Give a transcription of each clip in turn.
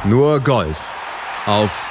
Nur Golf auf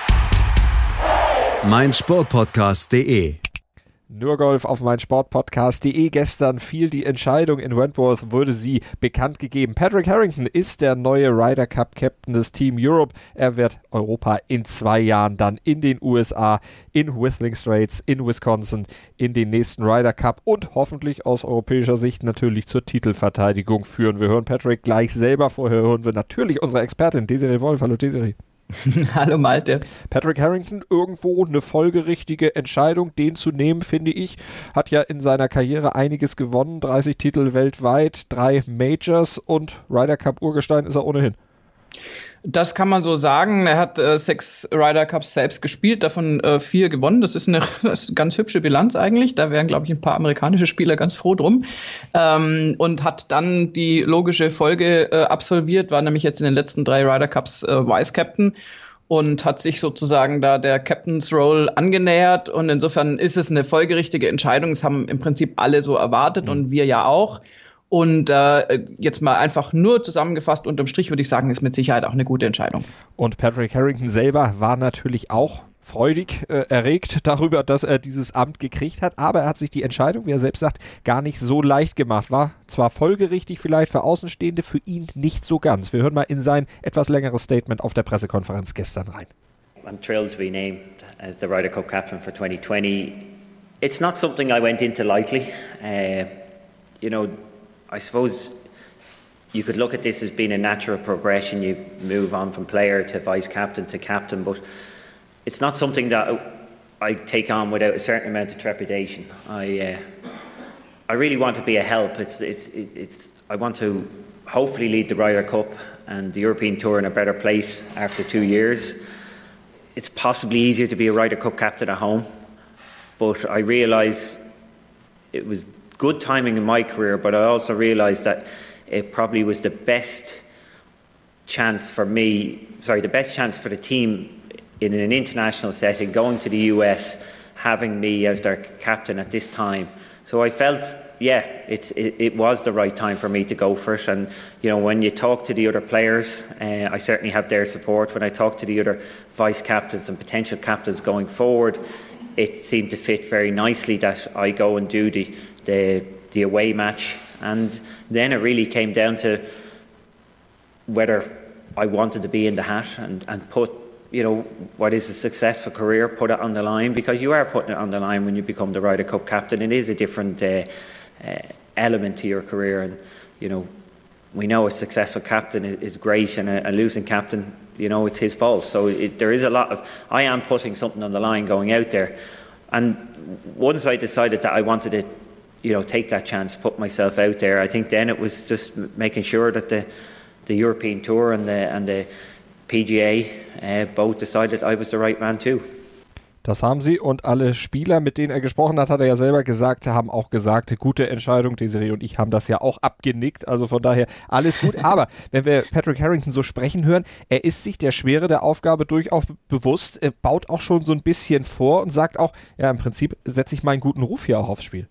meinsportpodcast.de. Nur Golf auf meinsportpodcast.de. Gestern fiel die Entscheidung in Wentworth, wurde sie bekannt gegeben. Patrick Harrington ist der neue Ryder Cup Captain des Team Europe. Er wird Europa in 2 Jahren dann in den USA, in Whistling Straits, in Wisconsin, in den nächsten Ryder Cup und hoffentlich aus europäischer Sicht natürlich zur Titelverteidigung führen. Wir hören Patrick gleich selber. Vorher hören wir natürlich unsere Expertin Desiree Wolf. Hallo Desiree. Hallo Malte. Patrick Harrington, irgendwo eine folgerichtige Entscheidung, den zu nehmen, finde ich. Hat ja in seiner Karriere einiges gewonnen, 30 Titel weltweit, 3 Majors und Ryder Cup Urgestein ist er ohnehin. Das kann man so sagen. Er hat 6 Ryder Cups selbst gespielt, davon 4 gewonnen. Das ist eine ganz hübsche Bilanz eigentlich. Da wären, glaube ich, ein paar amerikanische Spieler ganz froh drum. Und hat dann die logische Folge absolviert, war nämlich jetzt in den letzten 3 Ryder Cups Vice Captain und hat sich sozusagen da der Captain's Role angenähert. Und insofern ist es eine folgerichtige Entscheidung. Das haben im Prinzip alle so erwartet und wir ja auch. Und jetzt mal einfach nur zusammengefasst, unterm Strich würde ich sagen, ist mit Sicherheit auch eine gute Entscheidung. Und Patrick Harrington selber war natürlich auch freudig erregt darüber, dass er dieses Amt gekriegt hat. Aber er hat sich die Entscheidung, wie er selbst sagt, gar nicht so leicht gemacht. War zwar folgerichtig vielleicht für Außenstehende, für ihn nicht so ganz. Wir hören mal in sein etwas längeres Statement auf der Pressekonferenz gestern rein. I'm thrilled to be named as the Ryder Cup captain for 2020. It's not something I went into lightly. I suppose you could look at this as being a natural progression. You move on from player to vice captain to captain, but it's not something that I take on without a certain amount of trepidation. I really want to be a help. I want to hopefully lead the Ryder Cup and the European Tour in a better place after 2 years. It's possibly easier to be a Ryder Cup captain at home, but I realise it was good timing in my career, but I also realised that it probably was the best chance for the team in an international setting, going to the US, having me as their captain at this time. So I felt, it was the right time for me to go for it. And, when you talk to the other players, I certainly have their support. When I talk to the other vice captains and potential captains going forward, it seemed to fit very nicely that I go and do the away match, and then it really came down to whether I wanted to be in the hat and put what is a successful career, put it on the line, because you are putting it on the line when you become the Ryder Cup captain. It is a different element to your career, and we know a successful captain is great, and a losing captain, it's his fault. So there is a lot of, I am putting something on the line going out there. And once I decided that I wanted to, take that chance, put myself out there, I think then it was just making sure that the European Tour and the PGA both decided I was the right man too. Das haben sie, und alle Spieler, mit denen er gesprochen hat, hat er ja selber gesagt, haben auch gesagt, gute Entscheidung. Desiree und ich haben das ja auch abgenickt, also von daher alles gut. Aber wenn wir Patrick Harrington so sprechen hören, er ist sich der Schwere der Aufgabe durchaus bewusst, er baut auch schon so ein bisschen vor und sagt auch, ja, im Prinzip setze ich meinen guten Ruf hier auch aufs Spiel.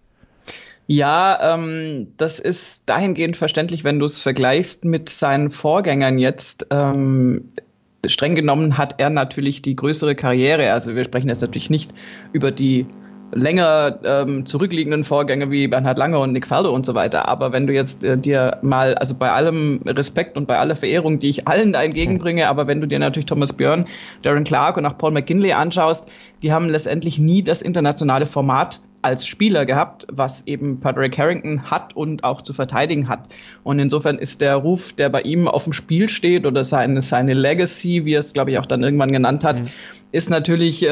Ja, das ist dahingehend verständlich, wenn du es vergleichst mit seinen Vorgängern jetzt. Streng genommen hat er natürlich die größere Karriere. Also wir sprechen jetzt natürlich nicht über die länger zurückliegenden Vorgänge wie Bernhard Langer und Nick Faldo und so weiter. Aber wenn du jetzt dir mal, also bei allem Respekt und bei aller Verehrung, die ich allen da entgegenbringe, aber wenn du dir natürlich Thomas Björn, Darren Clarke und auch Paul McKinley anschaust, die haben letztendlich nie das internationale Format als Spieler gehabt, was eben Patrick Harrington hat und auch zu verteidigen hat. Und insofern ist der Ruf, der bei ihm auf dem Spiel steht, oder seine Legacy, wie er es, glaube ich, auch dann irgendwann genannt hat, ist natürlich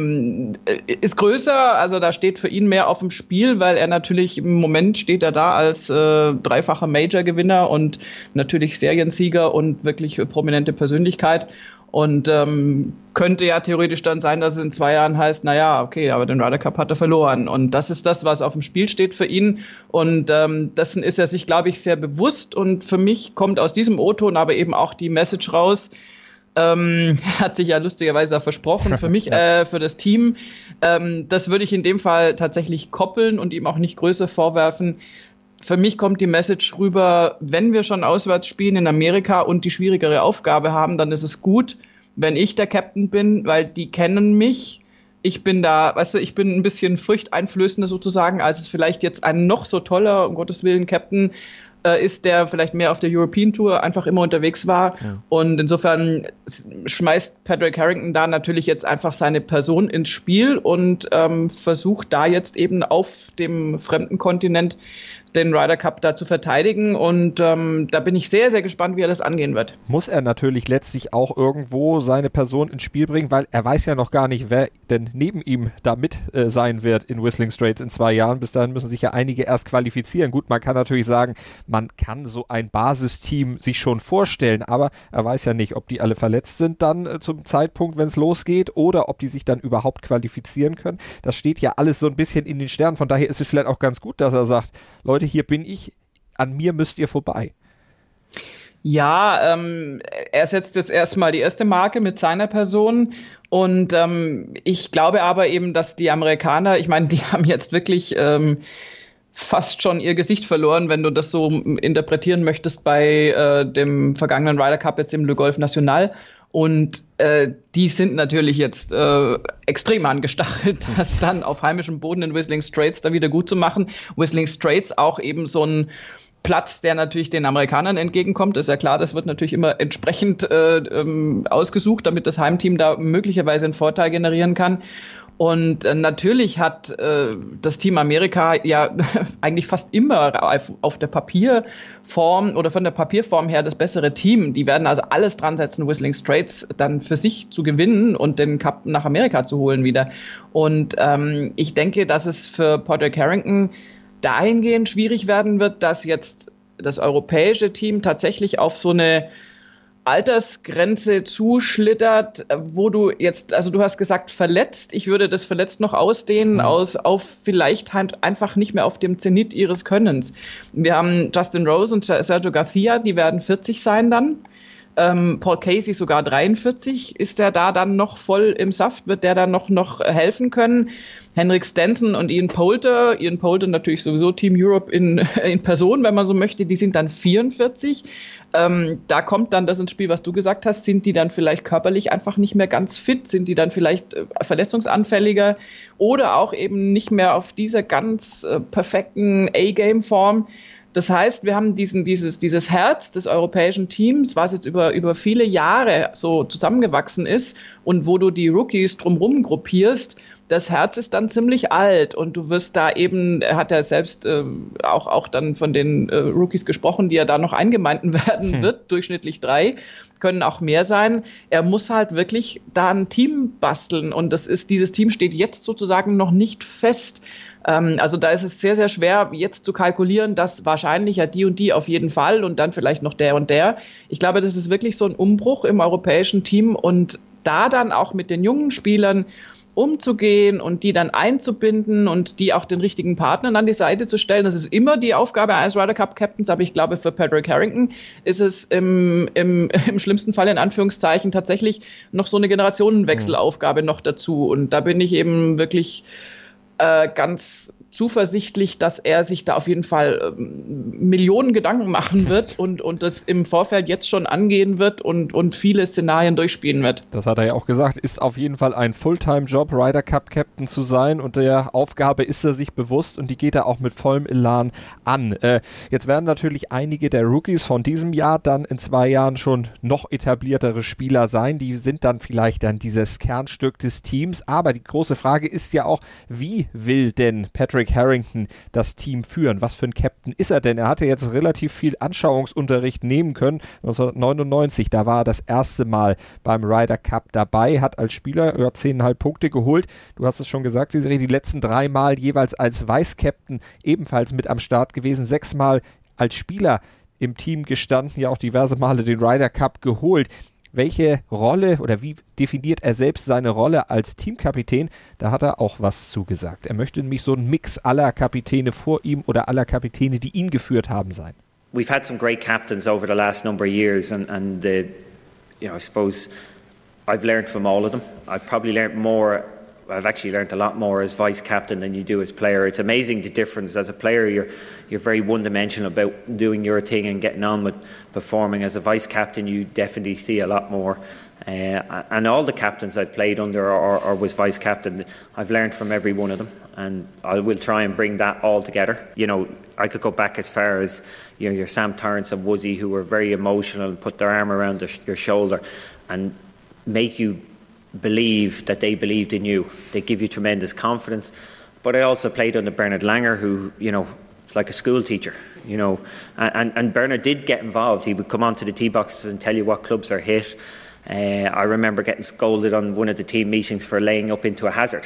ist größer. Also da steht für ihn mehr auf dem Spiel, weil er natürlich im Moment steht er da als dreifacher Major-Gewinner und natürlich Seriensieger und wirklich prominente Persönlichkeit. Und könnte ja theoretisch dann sein, dass es in 2 Jahren heißt, naja, okay, aber den Ryder Cup hat er verloren. Und das ist das, was auf dem Spiel steht für ihn. Und dessen ist er sich, glaube ich, sehr bewusst. Und für mich kommt aus diesem O-Ton aber eben auch die Message raus, hat sich ja lustigerweise versprochen für mich, für das Team. Das würde ich in dem Fall tatsächlich koppeln und ihm auch nicht größer vorwerfen. für mich kommt die Message rüber, wenn wir schon auswärts spielen in Amerika und die schwierigere Aufgabe haben, dann ist es gut, wenn ich der Captain bin, weil die kennen mich. Ich bin da, weißt du, ich bin ein bisschen furchteinflößender sozusagen, als es vielleicht jetzt ein noch so toller, um Gottes Willen, Captain ist, der vielleicht mehr auf der European Tour einfach immer unterwegs war. Ja. Und insofern schmeißt Patrick Harrington da natürlich jetzt einfach seine Person ins Spiel und versucht da jetzt eben auf dem fremden Kontinent den Ryder Cup da zu verteidigen und da bin ich sehr, sehr gespannt, wie er das angehen wird. Muss er natürlich letztlich auch irgendwo seine Person ins Spiel bringen, weil er weiß ja noch gar nicht, wer denn neben ihm da mit sein wird in Whistling Straits in 2 Jahren. Bis dahin müssen sich ja einige erst qualifizieren. Gut, man kann natürlich sagen, man kann so ein Basisteam sich schon vorstellen, aber er weiß ja nicht, ob die alle verletzt sind dann zum Zeitpunkt, wenn es losgeht, oder ob die sich dann überhaupt qualifizieren können. Das steht ja alles so ein bisschen in den Sternen. Von daher ist es vielleicht auch ganz gut, dass er sagt, Leute, hier bin ich, an mir müsst ihr vorbei. Ja, er setzt jetzt erstmal die erste Marke mit seiner Person und ich glaube aber eben, dass die Amerikaner, ich meine, die haben jetzt wirklich fast schon ihr Gesicht verloren, wenn du das so interpretieren möchtest bei dem vergangenen Ryder Cup, jetzt im Le Golf National. Und die sind natürlich jetzt extrem angestachelt, das dann auf heimischem Boden in Whistling Straits dann wieder gut zu machen. Whistling Straits auch eben so ein Platz, der natürlich den Amerikanern entgegenkommt. Ist ja klar, das wird natürlich immer entsprechend ausgesucht, damit das Heimteam da möglicherweise einen Vorteil generieren kann. Und natürlich hat das Team Amerika ja eigentlich fast immer auf der Papierform oder von der Papierform her das bessere Team. Die werden also alles dran setzen, Whistling Straits dann für sich zu gewinnen und den Cup nach Amerika zu holen wieder. Und ich denke, dass es für Patrick Harrington dahingehend schwierig werden wird, dass jetzt das europäische Team tatsächlich auf so eine Altersgrenze zuschlittert, wo du jetzt, also du hast gesagt verletzt, ich würde das verletzt noch ausdehnen auf vielleicht einfach nicht mehr auf dem Zenit ihres Könnens. Wir haben Justin Rose und Sergio Garcia, die werden 40 sein dann. Paul Casey sogar 43. Ist der da dann noch voll im Saft? Wird der dann noch helfen können? Henrik Stenson und Ian Poulter natürlich sowieso Team Europe in Person, wenn man so möchte, die sind dann 44. Da kommt dann das ins Spiel, was du gesagt hast. Sind die dann vielleicht körperlich einfach nicht mehr ganz fit? Sind die dann vielleicht verletzungsanfälliger? Oder auch eben nicht mehr auf dieser ganz perfekten A-Game-Form? Das heißt, wir haben dieses Herz des europäischen Teams, was jetzt über viele Jahre so zusammengewachsen ist und wo du die Rookies drumherum gruppierst, das Herz ist dann ziemlich alt und du wirst da eben, er hat ja selbst auch dann von den Rookies gesprochen, die ja da noch eingemeinden werden wird, durchschnittlich 3, können auch mehr sein. Er muss halt wirklich da ein Team basteln und dieses Team steht jetzt sozusagen noch nicht fest. Also da ist es sehr, sehr schwer, jetzt zu kalkulieren, dass wahrscheinlich ja die und die auf jeden Fall und dann vielleicht noch der und der. Ich glaube, das ist wirklich so ein Umbruch im europäischen Team und da dann auch mit den jungen Spielern umzugehen und die dann einzubinden und die auch den richtigen Partnern an die Seite zu stellen. Das ist immer die Aufgabe eines Ryder Cup Captains, aber ich glaube, für Patrick Harrington ist es im schlimmsten Fall in Anführungszeichen tatsächlich noch so eine Generationenwechselaufgabe noch dazu. Und da bin ich eben wirklich ganz zuversichtlich, dass er sich da auf jeden Fall Millionen Gedanken machen wird und das im Vorfeld jetzt schon angehen wird und viele Szenarien durchspielen wird. Das hat er ja auch gesagt, ist auf jeden Fall ein Fulltime-Job, Ryder Cup Captain zu sein und der Aufgabe ist er sich bewusst und die geht er auch mit vollem Elan an. Jetzt werden natürlich einige der Rookies von diesem Jahr dann in 2 Jahren schon noch etabliertere Spieler sein, die sind dann vielleicht dann dieses Kernstück des Teams, aber die große Frage ist ja auch, wie will denn Patrick Harrington das Team führen? Was für ein Captain ist er denn? Er hatte jetzt relativ viel Anschauungsunterricht nehmen können. 1999, da war er das erste Mal beim Ryder Cup dabei, hat als Spieler 10,5 Punkte geholt. Du hast es schon gesagt, die letzten 3 Mal jeweils als Vice-Captain ebenfalls mit am Start gewesen, 6 Mal als Spieler im Team gestanden, ja auch diverse Male den Ryder Cup geholt. Welche Rolle oder wie definiert er selbst seine Rolle als Teamkapitän? Da hat er auch was zugesagt. Er möchte nämlich so einen Mix aller Kapitäne vor ihm oder aller Kapitäne, die ihn geführt haben, sein. We've had some great captains over the last number of years and I suppose I've learned from all of them. I've probably learned more I've actually learned a lot more as vice captain than you do as player. It's amazing the difference. As a player, you're very one-dimensional about doing your thing and getting on with performing. As a vice captain, you definitely see a lot more. And all the captains I've played under or was vice captain, I've learned from every one of them, and I will try and bring that all together. You know, I could go back as far as, you know, your Sam Torrance and Woosie, who were very emotional and put their arm around your shoulder and make you believe that they believed in you. They give you tremendous confidence. But I also played under Bernard Langer, who, you know, is like a school teacher, you know, and Bernard did get involved. He would come onto the tee boxes and tell you what clubs are hit. I remember getting scolded on one of the team meetings for laying up into a hazard.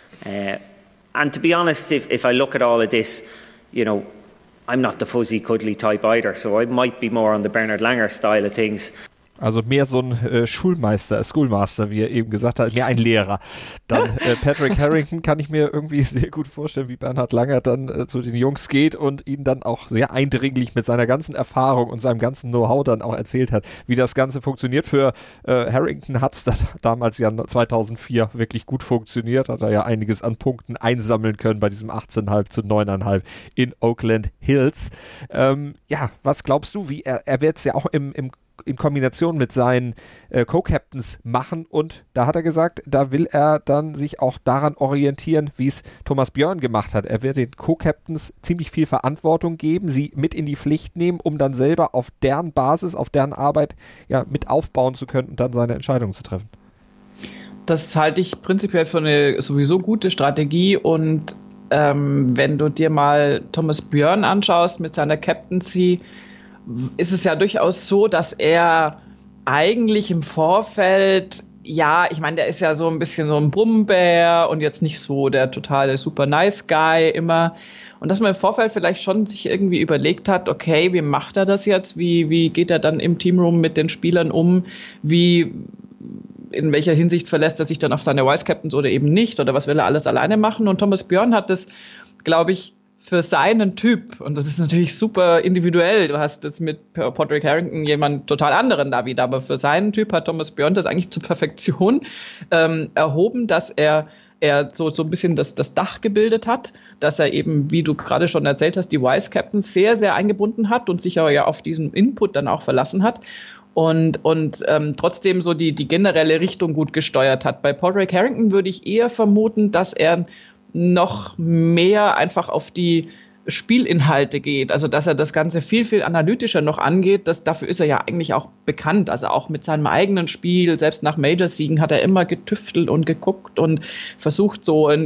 And to be honest, if I look at all of this, you know, I'm not the fuzzy, cuddly type either, so I might be more on the Bernard Langer style of things. Also mehr so ein Schoolmaster, wie er eben gesagt hat, mehr ein Lehrer. Dann Patrick Harrington kann ich mir irgendwie sehr gut vorstellen, wie Bernhard Langer dann zu den Jungs geht und ihnen dann auch sehr eindringlich mit seiner ganzen Erfahrung und seinem ganzen Know-how dann auch erzählt hat, wie das Ganze funktioniert. Für Harrington hat es damals ja 2004 wirklich gut funktioniert, hat er ja einiges an Punkten einsammeln können bei diesem 18,5 zu 9,5 in Oakland Hills. Ja, was glaubst du, wie er wird es ja auch in Kombination mit seinen Co-Captains machen, und da hat er gesagt, da will er dann sich auch daran orientieren, wie es Thomas Björn gemacht hat. Er wird den Co-Captains ziemlich viel Verantwortung geben, sie mit in die Pflicht nehmen, um dann selber auf deren Basis, auf deren Arbeit ja mit aufbauen zu können und dann seine Entscheidungen zu treffen. Das halte ich prinzipiell für eine sowieso gute Strategie, und wenn du dir mal Thomas Björn anschaust mit seiner Captaincy, ist es ja durchaus so, dass er eigentlich im Vorfeld, ja, ich meine, der ist ja so ein bisschen so ein Brummbär und jetzt nicht so der totale super nice Guy immer. Und dass man im Vorfeld vielleicht schon sich irgendwie überlegt hat, okay, wie macht er das jetzt? Wie geht er dann im Teamroom mit den Spielern um? In welcher Hinsicht verlässt er sich dann auf seine Vice-Captains oder eben nicht? Oder was will er alles alleine machen? Und Thomas Björn hat das, glaube ich, für seinen Typ, und das ist natürlich super individuell, du hast jetzt mit Patrick Harrington jemand total anderen da wieder, aber für seinen Typ hat Thomas Björn das eigentlich zur Perfektion erhoben, dass er so ein bisschen das Dach gebildet hat, dass er eben, wie du gerade schon erzählt hast, die Vice-Captains sehr, sehr eingebunden hat und sich aber ja auf diesen Input dann auch verlassen hat und trotzdem so die generelle Richtung gut gesteuert hat. Bei Patrick Harrington würde ich eher vermuten, dass er noch mehr einfach auf die Spielinhalte geht, also dass er das Ganze viel, viel analytischer noch angeht. Dafür ist er ja eigentlich auch bekannt, also auch mit seinem eigenen Spiel, selbst nach Major-Siegen hat er immer getüftelt und geguckt und versucht so in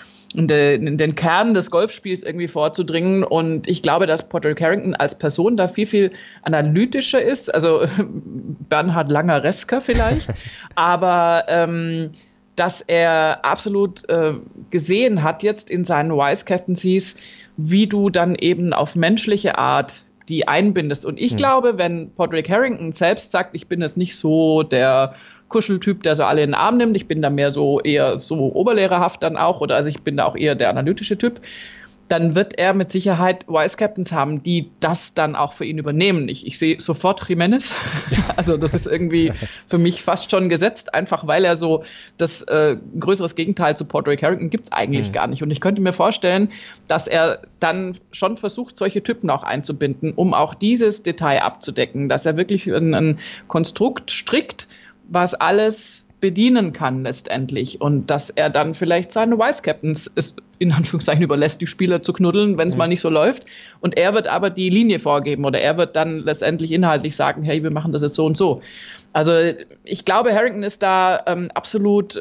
den Kern des Golfspiels irgendwie vorzudringen, und ich glaube, dass Patrick Harrington als Person da viel, viel analytischer ist, also Bernhard Langer-resker vielleicht, aber dass er absolut gesehen hat jetzt in seinen Vice-Captaincies, wie du dann eben auf menschliche Art die einbindest. Und ich glaube, wenn Patrick Harrington selbst sagt, ich bin jetzt nicht so der Kuscheltyp, der so alle in den Arm nimmt, ich bin da mehr so eher so oberlehrerhaft dann auch, oder also ich bin da auch eher der analytische Typ, dann wird er mit Sicherheit Vice-Captains haben, die das dann auch für ihn übernehmen. Ich sehe sofort Jimenez. Also das ist irgendwie für mich fast schon gesetzt, einfach weil er so das größeres Gegenteil zu Patrick Harrington gibt's eigentlich gar nicht. Und ich könnte mir vorstellen, dass er dann schon versucht, solche Typen auch einzubinden, um auch dieses Detail abzudecken, dass er wirklich ein Konstrukt strickt, was alles bedienen kann letztendlich, und dass er dann vielleicht seine Vice-Captains es in Anführungszeichen überlässt, die Spieler zu knuddeln, wenn es mal nicht so läuft, und er wird aber die Linie vorgeben, oder er wird dann letztendlich inhaltlich sagen, hey, wir machen das jetzt so und so. Also ich glaube, Harrington ist da absolut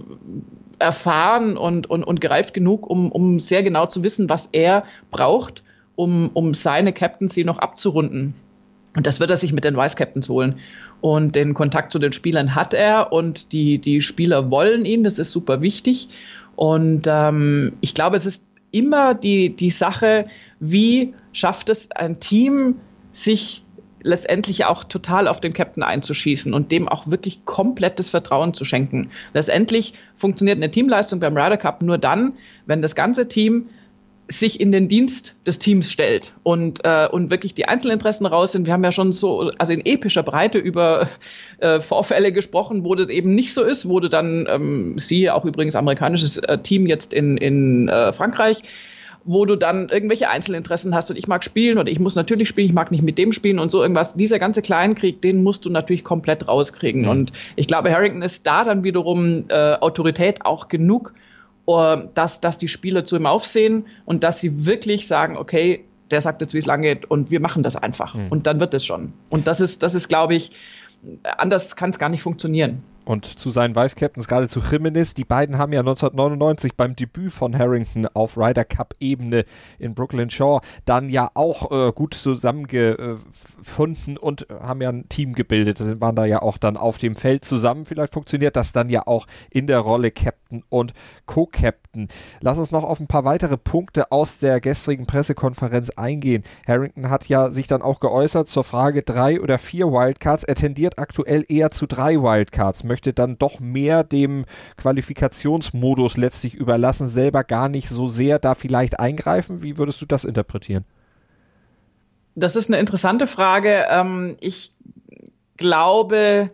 erfahren und gereift genug, um sehr genau zu wissen, was er braucht, um seine Captaincy noch abzurunden. Und das wird er sich mit den Vice-Captains holen. Und den Kontakt zu den Spielern hat er, und die Spieler wollen ihn, das ist super wichtig. Und ich glaube, es ist immer die Sache, wie schafft es ein Team, sich letztendlich auch total auf den Captain einzuschießen und dem auch wirklich komplettes Vertrauen zu schenken. Letztendlich funktioniert eine Teamleistung beim Ryder Cup nur dann, wenn das ganze Team sich in den Dienst des Teams stellt und wirklich die Einzelinteressen raus sind. Wir haben ja schon so, also in epischer Breite über Vorfälle gesprochen, wo das eben nicht so ist, wurde dann, siehe auch übrigens amerikanisches Team jetzt in Frankreich, wo du dann irgendwelche Einzelinteressen hast und ich mag spielen oder ich muss natürlich spielen, ich mag nicht mit dem spielen und so irgendwas. Dieser ganze Kleinkrieg, den musst du natürlich komplett rauskriegen. Und ich glaube, Harrington ist da dann wiederum Autorität auch genug, dass die Spieler zu ihm aufsehen und dass sie wirklich sagen, okay, der sagt jetzt, wie es lang geht und wir machen das einfach. Und dann wird es schon. Und das ist, glaube ich, anders kann es gar nicht funktionieren. Und zu seinen Vice-Captains, gerade zu Jimenez, die beiden haben ja 1999 beim Debüt von Harrington auf Ryder Cup-Ebene in Brooklyn Shaw dann ja auch gut zusammengefunden und haben ja ein Team gebildet. Sie waren da ja auch dann auf dem Feld zusammen. Vielleicht funktioniert das dann ja auch in der Rolle Captain und Co-Captain. Lass uns noch auf ein paar weitere Punkte aus der gestrigen Pressekonferenz eingehen. Harrington hat ja sich dann auch geäußert zur Frage 3 oder 4 Wildcards. Er tendiert aktuell eher zu 3 Wildcards, möchte dann doch mehr dem Qualifikationsmodus letztlich überlassen, selber gar nicht so sehr da vielleicht eingreifen. Wie würdest du das interpretieren? Das ist eine interessante Frage. Ich glaube,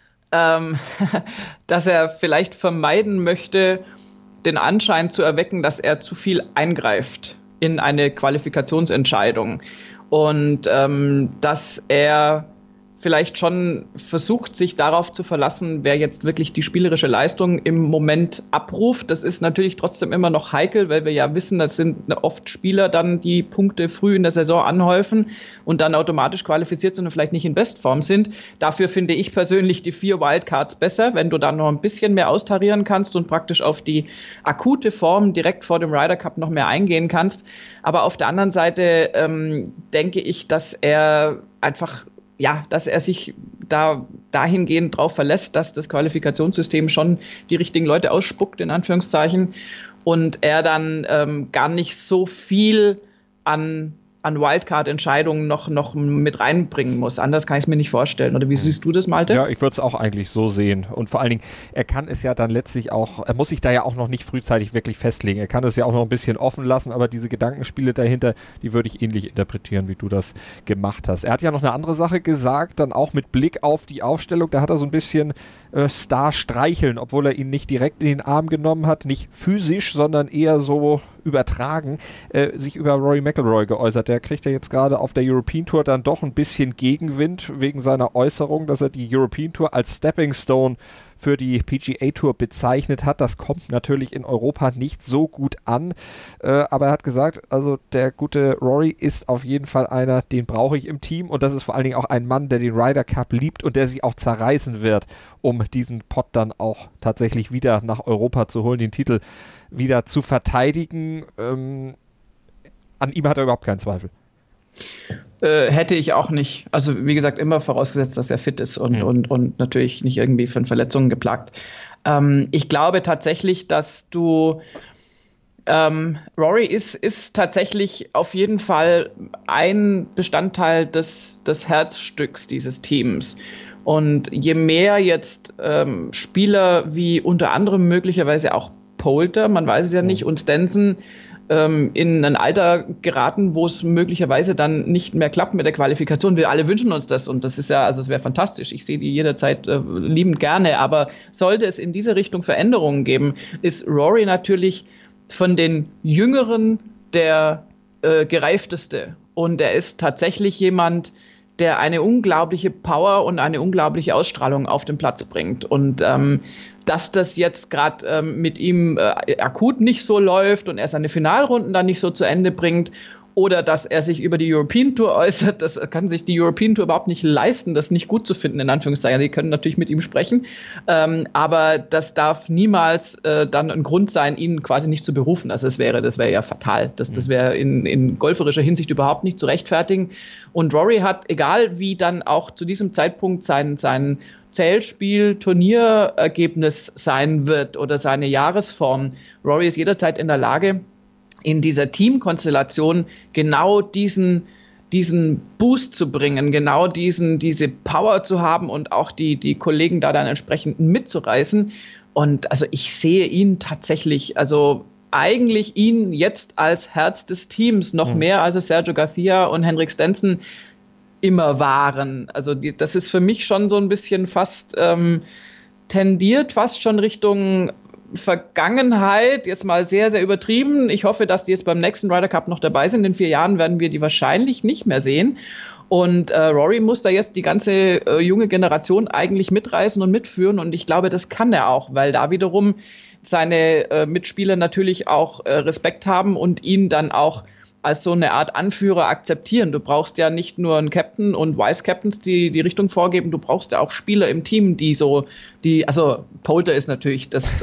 dass er vielleicht vermeiden möchte, den Anschein zu erwecken, dass er zu viel eingreift in eine Qualifikationsentscheidung und dass er vielleicht schon versucht, sich darauf zu verlassen, wer jetzt wirklich die spielerische Leistung im Moment abruft. Das ist natürlich trotzdem immer noch heikel, weil wir ja wissen, das sind oft Spieler dann, die Punkte früh in der Saison anhäufen und dann automatisch qualifiziert sind und vielleicht nicht in Bestform sind. Dafür finde ich persönlich die 4 Wildcards besser, wenn du dann noch ein bisschen mehr austarieren kannst und praktisch auf die akute Form direkt vor dem Ryder Cup noch mehr eingehen kannst. Aber auf der anderen Seite denke ich, dass er einfach dass er sich dahingehend drauf verlässt, dass das Qualifikationssystem schon die richtigen Leute ausspuckt, in Anführungszeichen, und er dann gar nicht so viel an Wildcard-Entscheidungen noch mit reinbringen muss. Anders kann ich es mir nicht vorstellen. Oder wie siehst du das, Malte? Ja, ich würde es auch eigentlich so sehen. Und vor allen Dingen, er kann es ja dann letztlich auch, er muss sich da ja auch noch nicht frühzeitig wirklich festlegen. Er kann es ja auch noch ein bisschen offen lassen, aber diese Gedankenspiele dahinter, die würde ich ähnlich interpretieren, wie du das gemacht hast. Er hat ja noch eine andere Sache gesagt, dann auch mit Blick auf die Aufstellung, da hat er so ein bisschen Star streicheln, obwohl er ihn nicht direkt in den Arm genommen hat, nicht physisch, sondern eher so übertragen, sich über Rory McIlroy geäußert. Der kriegt ja jetzt gerade auf der European Tour dann doch ein bisschen Gegenwind wegen seiner Äußerung, dass er die European Tour als Stepping Stone für die PGA Tour bezeichnet hat. Das kommt natürlich in Europa nicht so gut an, aber er hat gesagt, also der gute Rory ist auf jeden Fall einer, den brauche ich im Team und das ist vor allen Dingen auch ein Mann, der den Ryder Cup liebt und der sich auch zerreißen wird, um diesen Pott dann auch tatsächlich wieder nach Europa zu holen, den Titel wieder zu verteidigen. An ihm hat er überhaupt keinen Zweifel. Hätte ich auch nicht. Also wie gesagt, immer vorausgesetzt, dass er fit ist und natürlich nicht irgendwie von Verletzungen geplagt. Ich glaube tatsächlich, dass Rory ist tatsächlich auf jeden Fall ein Bestandteil des Herzstücks dieses Teams. Und je mehr jetzt Spieler wie unter anderem möglicherweise auch Poulter, man weiß es ja nicht, und Stenson in ein Alter geraten, wo es möglicherweise dann nicht mehr klappt mit der Qualifikation. Wir alle wünschen uns das und das ist ja, also es wäre fantastisch. Ich sehe die jederzeit liebend gerne, aber sollte es in diese Richtung Veränderungen geben, ist Rory natürlich von den Jüngeren der gereifteste und er ist tatsächlich jemand, der eine unglaubliche Power und eine unglaubliche Ausstrahlung auf den Platz bringt. Und dass das jetzt gerade mit ihm akut nicht so läuft und er seine Finalrunden dann nicht so zu Ende bringt oder dass er sich über die European Tour äußert, das kann sich die European Tour überhaupt nicht leisten, das nicht gut zu finden, in Anführungszeichen. Die können natürlich mit ihm sprechen, aber das darf niemals dann ein Grund sein, ihn quasi nicht zu berufen. Also das wäre ja fatal. Das wäre in golferischer Hinsicht überhaupt nicht zu rechtfertigen. Und Rory hat, egal wie dann auch zu diesem Zeitpunkt sein Zählspiel, Turnierergebnis sein wird oder seine Jahresform, Rory ist jederzeit in der Lage, in dieser Teamkonstellation genau diesen Boost zu bringen, genau diese Power zu haben und auch die Kollegen da dann entsprechend mitzureißen. Und also ich sehe ihn tatsächlich eigentlich ihn jetzt als Herz des Teams noch mehr, als es Sergio Garcia und Henrik Stenson immer waren. Also das ist für mich schon so ein bisschen fast tendiert fast schon Richtung Vergangenheit, jetzt mal sehr, sehr übertrieben. Ich hoffe, dass die jetzt beim nächsten Ryder Cup noch dabei sind. In 4 Jahren werden wir die wahrscheinlich nicht mehr sehen. Und Rory muss da jetzt die ganze junge Generation eigentlich mitreißen und mitführen. Und ich glaube, das kann er auch, weil da wiederum seine Mitspieler natürlich auch Respekt haben und ihn dann auch als so eine Art Anführer akzeptieren. Du brauchst ja nicht nur einen Captain und Vice-Captains, die die Richtung vorgeben, du brauchst ja auch Spieler im Team, also Poulter ist natürlich das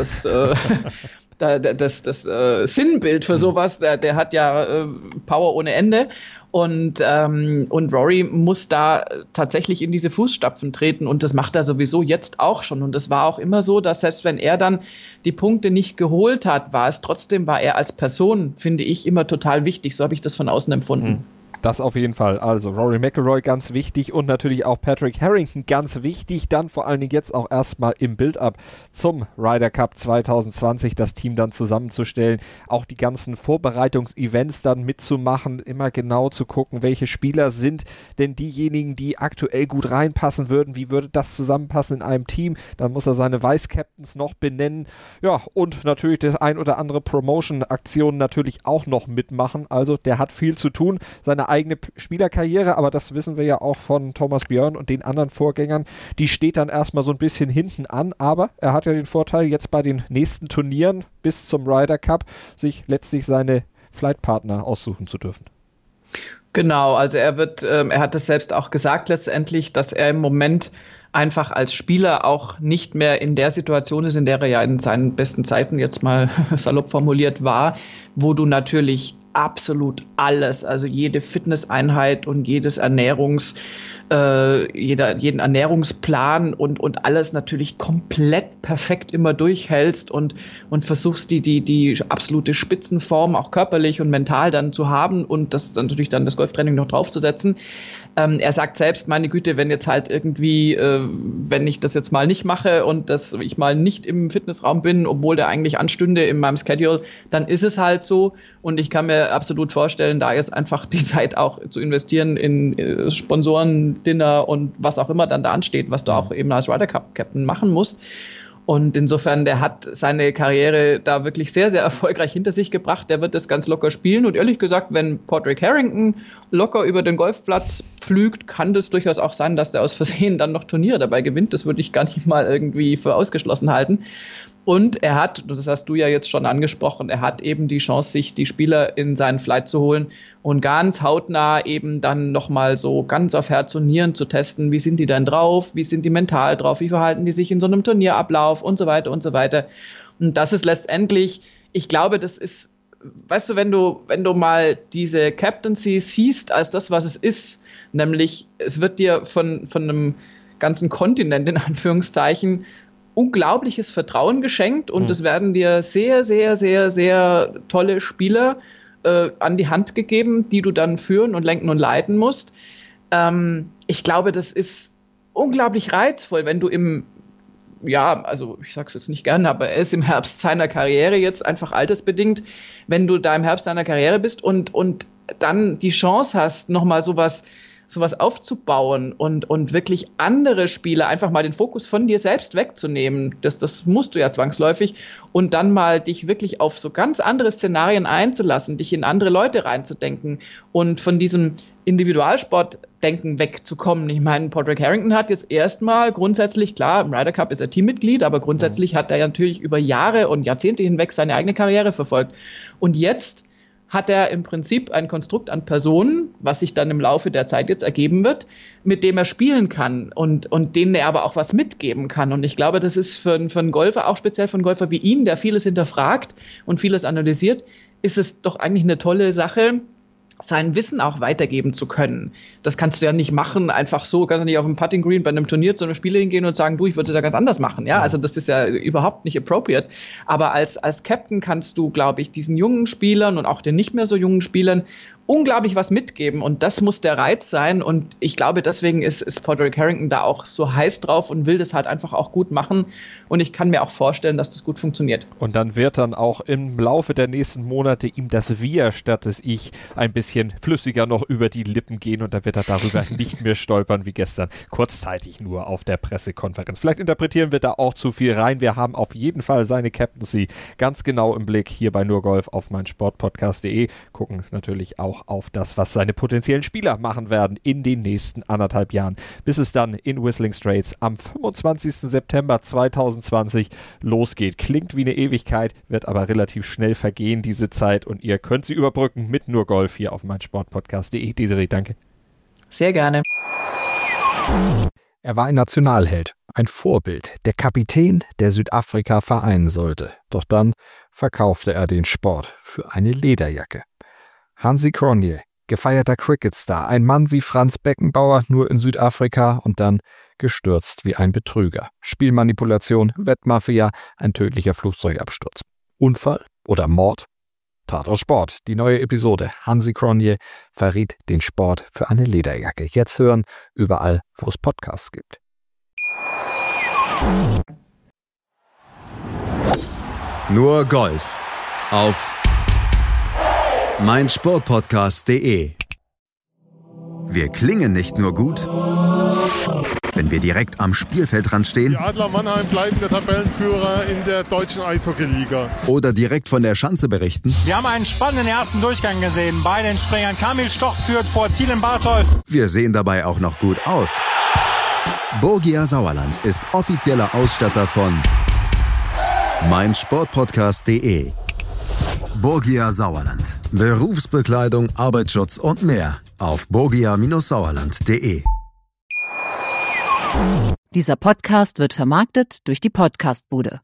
Sinnbild für sowas, der hat ja Power ohne Ende. Und Rory muss da tatsächlich in diese Fußstapfen treten und das macht er sowieso jetzt auch schon. Und das war auch immer so, dass selbst wenn er dann die Punkte nicht geholt hat, war er als Person, finde ich, immer total wichtig. So habe ich das von außen empfunden. Das auf jeden Fall. Also Rory McIlroy ganz wichtig und natürlich auch Patrick Harrington ganz wichtig. Dann vor allen Dingen jetzt auch erstmal im Build-up zum Ryder Cup 2020 das Team dann zusammenzustellen. Auch die ganzen Vorbereitungsevents dann mitzumachen, immer genau zu gucken, welche Spieler sind denn diejenigen, die aktuell gut reinpassen würden. Wie würde das zusammenpassen in einem Team? Dann muss er seine Vice-Captains noch benennen. Ja, und natürlich das ein oder andere Promotion-Aktion natürlich auch noch mitmachen. Also der hat viel zu tun. Seine eigene Spielerkarriere, aber das wissen wir ja auch von Thomas Björn und den anderen Vorgängern, die steht dann erstmal so ein bisschen hinten an, aber er hat ja den Vorteil, jetzt bei den nächsten Turnieren bis zum Ryder Cup sich letztlich seine Flightpartner aussuchen zu dürfen. Genau, also er hat es selbst auch gesagt letztendlich, dass er im Moment einfach als Spieler auch nicht mehr in der Situation ist, in der er ja in seinen besten Zeiten jetzt mal salopp formuliert war, wo du natürlich absolut alles, also jede Fitnesseinheit und jeden Ernährungsplan und alles natürlich komplett perfekt immer durchhältst und versuchst die absolute Spitzenform auch körperlich und mental dann zu haben und das dann natürlich dann das Golftraining noch draufzusetzen. Er sagt selbst, meine Güte, wenn jetzt halt irgendwie, wenn ich das jetzt mal nicht mache und dass ich mal nicht im Fitnessraum bin, obwohl der eigentlich anstünde in meinem Schedule, dann ist es halt so und ich kann mir absolut vorstellen, da jetzt einfach die Zeit auch zu investieren in Sponsoren, Dinner und was auch immer dann da ansteht, was du auch eben als Ryder Cup Captain machen musst. Und insofern, der hat seine Karriere da wirklich sehr, sehr erfolgreich hinter sich gebracht. Der wird das ganz locker spielen. Und ehrlich gesagt, wenn Patrick Harrington locker über den Golfplatz pflügt, kann das durchaus auch sein, dass der aus Versehen dann noch Turniere dabei gewinnt. Das würde ich gar nicht mal irgendwie für ausgeschlossen halten. Und er hat, das hast du ja jetzt schon angesprochen, er hat eben die Chance, sich die Spieler in seinen Flight zu holen und ganz hautnah eben dann nochmal so ganz auf Herz und Nieren zu testen, wie sind die denn drauf, wie sind die mental drauf, wie verhalten die sich in so einem Turnierablauf und so weiter und so weiter. Und das ist letztendlich, ich glaube, das ist, weißt du, wenn du mal diese Captaincy siehst als das, was es ist, nämlich es wird dir von einem ganzen Kontinent in Anführungszeichen unglaubliches Vertrauen geschenkt und es werden dir sehr, sehr, sehr, sehr tolle Spieler an die Hand gegeben, die du dann führen und lenken und leiten musst. Ich glaube, das ist unglaublich reizvoll, wenn du also ich sag's jetzt nicht gerne, aber er ist im Herbst seiner Karriere jetzt einfach altersbedingt, wenn du da im Herbst deiner Karriere bist und dann die Chance hast, nochmal sowas aufzubauen und wirklich andere Spieler einfach mal den Fokus von dir selbst wegzunehmen, das musst du ja zwangsläufig, und dann mal dich wirklich auf so ganz andere Szenarien einzulassen, dich in andere Leute reinzudenken und von diesem Individualsportdenken wegzukommen. Ich meine, Patrick Harrington hat jetzt erstmal grundsätzlich, klar, im Ryder Cup ist er Teammitglied, aber grundsätzlich hat er ja natürlich über Jahre und Jahrzehnte hinweg seine eigene Karriere verfolgt. Und jetzt hat er im Prinzip ein Konstrukt an Personen, was sich dann im Laufe der Zeit jetzt ergeben wird, mit dem er spielen kann und denen er aber auch was mitgeben kann. Und ich glaube, das ist für einen Golfer, auch speziell für einen Golfer wie ihn, der vieles hinterfragt und vieles analysiert, ist es doch eigentlich eine tolle Sache, sein Wissen auch weitergeben zu können. Das kannst du ja nicht machen, einfach so, kannst du nicht auf dem Putting Green bei einem Turnier zu einem Spieler hingehen und sagen, du, ich würde das ja ganz anders machen. Ja, also das ist ja überhaupt nicht appropriate. Aber als Captain kannst du, glaube ich, diesen jungen Spielern und auch den nicht mehr so jungen Spielern unglaublich was mitgeben und das muss der Reiz sein und ich glaube, deswegen ist Padraig Harrington da auch so heiß drauf und will das halt einfach auch gut machen und ich kann mir auch vorstellen, dass das gut funktioniert. Und dann wird dann auch im Laufe der nächsten Monate ihm das Wir statt des Ich ein bisschen flüssiger noch über die Lippen gehen und da wird er darüber nicht mehr stolpern wie gestern, kurzzeitig nur auf der Pressekonferenz. Vielleicht interpretieren wir da auch zu viel rein. Wir haben auf jeden Fall seine Captaincy ganz genau im Blick hier bei Nur Golf auf meinsportpodcast.de. Gucken natürlich auch auf das, was seine potenziellen Spieler machen werden in den nächsten 1,5 Jahren, bis es dann in Whistling Straits am 25. September 2020 losgeht. Klingt wie eine Ewigkeit, wird aber relativ schnell vergehen, diese Zeit, und ihr könnt sie überbrücken mit Nur Golf hier auf meinsportpodcast.de. Desiree, danke. Sehr gerne. Er war ein Nationalheld, ein Vorbild, der Kapitän, der Südafrika vereinen sollte. Doch dann verkaufte er den Sport für eine Lederjacke. Hansi Cronje, gefeierter Cricketstar, ein Mann wie Franz Beckenbauer, nur in Südafrika und dann gestürzt wie ein Betrüger. Spielmanipulation, Wettmafia, ein tödlicher Flugzeugabsturz. Unfall oder Mord? Tatort Sport, die neue Episode. Hansi Cronje verriet den Sport für eine Lederjacke. Jetzt hören, überall, wo es Podcasts gibt. Nur Golf auf meinsportpodcast.de. Wir klingen nicht nur gut, wenn wir direkt am Spielfeldrand stehen. Die Adler Mannheim bleiben der Tabellenführer in der deutschen Eishockeyliga. Oder direkt von der Schanze berichten. Wir haben einen spannenden ersten Durchgang gesehen. Bei den Springern Kamil Stoch führt vor Thielen Barthold. Wir sehen dabei auch noch gut aus. Borgia Sauerland ist offizieller Ausstatter von meinsportpodcast.de. Borgia Sauerland. Berufsbekleidung, Arbeitsschutz und mehr auf borgia-sauerland.de. Dieser Podcast wird vermarktet durch die Podcastbude.